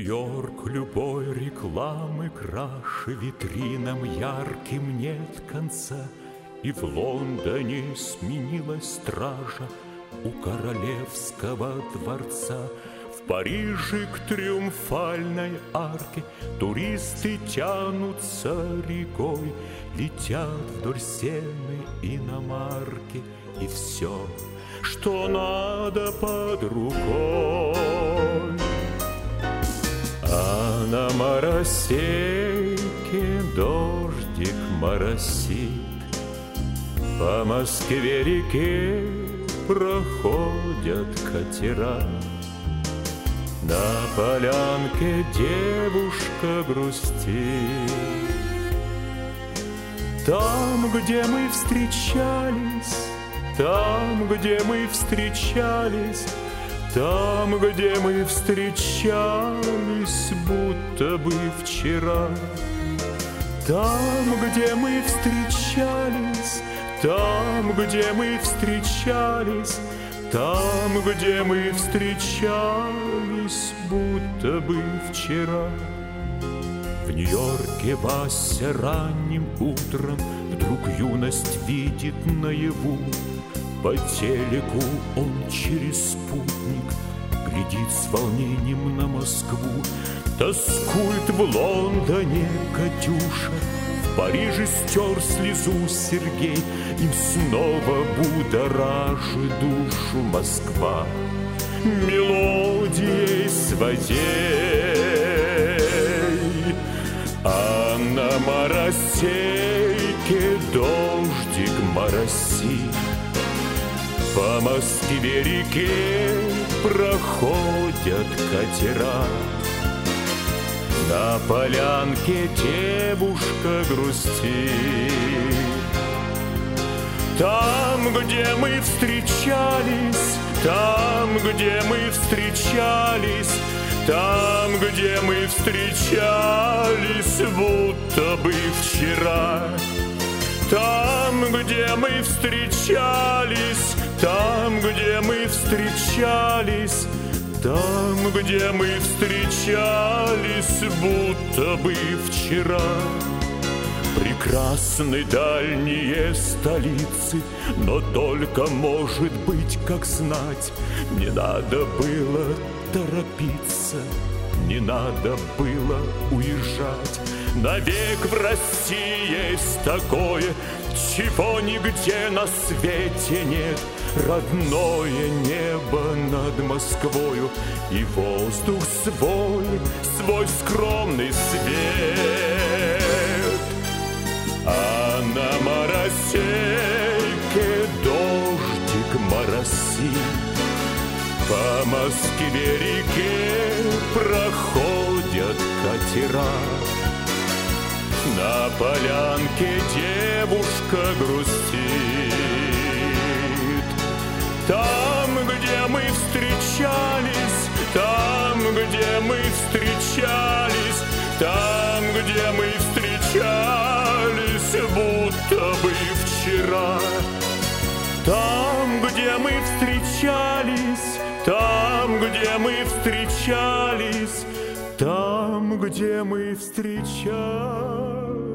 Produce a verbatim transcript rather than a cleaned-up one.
Нью-Йорк любой рекламы краше, витринам ярким нет конца. И в Лондоне сменилась стража у королевского дворца. В Париже к Триумфальной арке туристы тянутся рекой, летят вдоль Сены иномарки, и все, что надо, под рукой. А на моросейке дождик моросит, по Москве-реке проходят катера. На полянке девушка грустит. Там, где мы встречались, там, где мы встречались, там, где мы встречались, будто бы вчера. Там, где мы встречались, там, где мы встречались, там, где мы встречались, будто бы вчера. В Нью-Йорке Вася ранним утром вдруг юность видит наяву. По телеку он через спутник глядит с волнением на Москву. Тоскует в Лондоне Катюша, в Париже стер слезу Сергей. Им снова будоражит душу Москва мелодией своей. А на моросейке дождик моросит, по Москве-реке проходят катера. На полянке девушка грустит. Там, где мы встречались, там, где мы встречались, там, где мы встречались, будто бы вчера. Там, где мы встречались, там, где мы встречались, там, где мы встречались, будто бы вчера. Прекрасны дальние столицы, но только, может быть, как знать, не надо было торопиться, не надо было уезжать. Навек в России есть такое, чего нигде на свете нет. Родное небо над Москвою и воздух свой, свой скромный свет. А на моросейке дождик моросит, по Москве-реке проходят катера. На полянке девушка грустит. Там, где мы встречались, там, где мы встречались, там, где мы встречались, будто бы вчера. Там, где мы встречались, там, где мы встречались, там, где мы встречались,